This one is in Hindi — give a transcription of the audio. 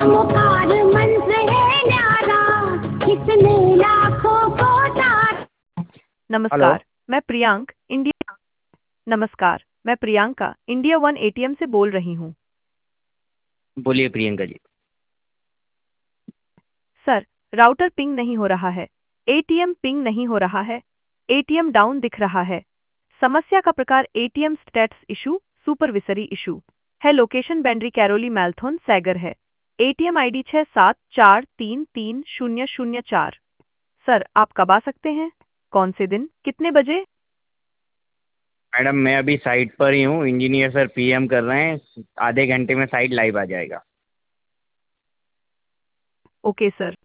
नमोकार मंत्र है न्यारा, कितने लाखों को तार। नमस्कार, मैं प्रियांक इंडिया नमस्कार, मैं प्रियंका इंडिया वन एटीएम से बोल रही हूँ। बोलिए Priyanka ji. Sir, router ping नहीं हो रहा है, एटीएम पिंग नहीं हो रहा है, एटीएम डाउन दिख रहा है। समस्या का प्रकार ATM status issue, supervisory issue है। लोकेशन बेंड्री कैरोली मैल्थोन सैगर है। ATM ID 67433004। सर, आप कब आ सकते हैं? कौन से दिन, कितने बजे? मैडम मैं अभी साइट पर ही हूँ, इंजीनियर सर पीएम कर रहे हैं, आधे घंटे में साइट लाइव आ जाएगा। Okay sir.